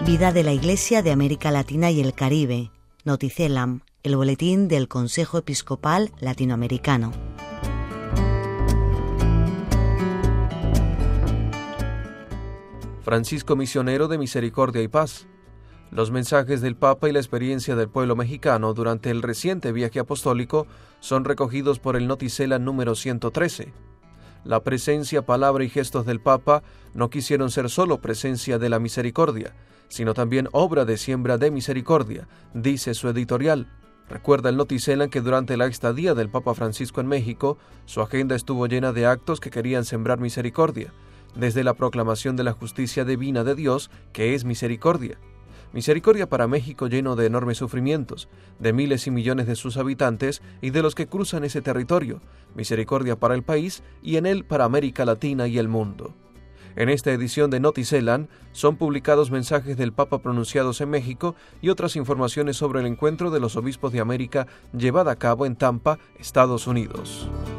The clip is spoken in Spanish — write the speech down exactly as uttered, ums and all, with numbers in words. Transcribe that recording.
Vida de la Iglesia de América Latina y el Caribe, Noticelam, el boletín del Consejo Episcopal Latinoamericano. Francisco Misionero de Misericordia y Paz. Los mensajes del Papa y la experiencia del pueblo mexicano durante el reciente viaje apostólico son recogidos por el Noticelam número ciento trece. La presencia, palabra y gestos del Papa no quisieron ser solo presencia de la misericordia, sino también obra de siembra de misericordia, dice su editorial. Recuerda el Noticelam que durante la estadía del Papa Francisco en México, su agenda estuvo llena de actos que querían sembrar misericordia, desde la proclamación de la justicia divina de Dios, que es misericordia. Misericordia para México, lleno de enormes sufrimientos, de miles y millones de sus habitantes y de los que cruzan ese territorio. Misericordia para el país y en él para América Latina y el mundo. En esta edición de Noticelam son publicados mensajes del Papa pronunciados en México y otras informaciones sobre el encuentro de los obispos de América llevada a cabo en Tampa, Estados Unidos.